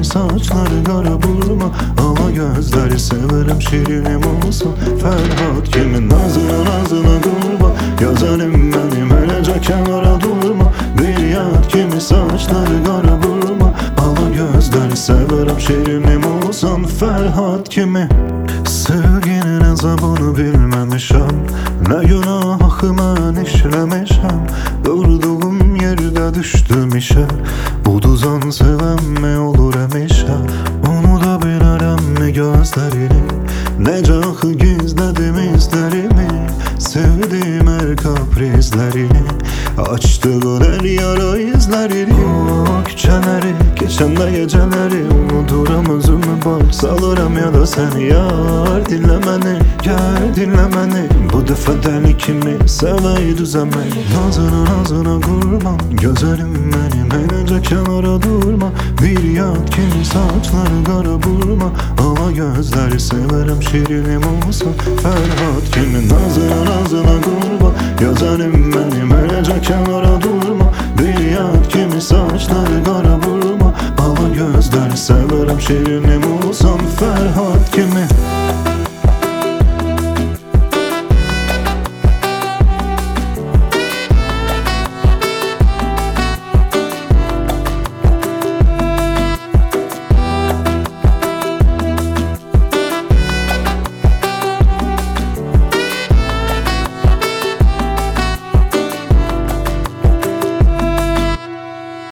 saçları kara burma, ala gözleri severim şirinim olsun. Ferhat kimi nazına nazına kurban, güzelim benim elece kenara durma. Bir yat kimi saçları kara burma, ala gözleri severim şirinim olsun. Ferhat kimi sevginin azabını bilmemişəm, ne günahı mən işlemişəm. Durduğum yerde düştüm işe, bu düzen sevemme olur emişe. Onu da bilərəm mi gözlerini, necahı gizledim izlerimi. Sevdiğim her kaprizlerini, açtığın her yara izlerini. O küçeleri, geçende geceleri unuturam özümü bak, salıram ya da sen yar. Dinle beni, gel dinle beni, bu defa deli kimi sevey düzemeyi. Nazına nazına kurban, gözlerim benim elece kenara durma. Bir yat kimi saçları kara burma, ala gözleri severim şirinim olsun. Ferhat kimi nazına nazına kurban, gözlerim benim elece kenara durma. Bir yat kimi saçları kara burma, ala gözleri severim şirinim olsun. Ferhat kimi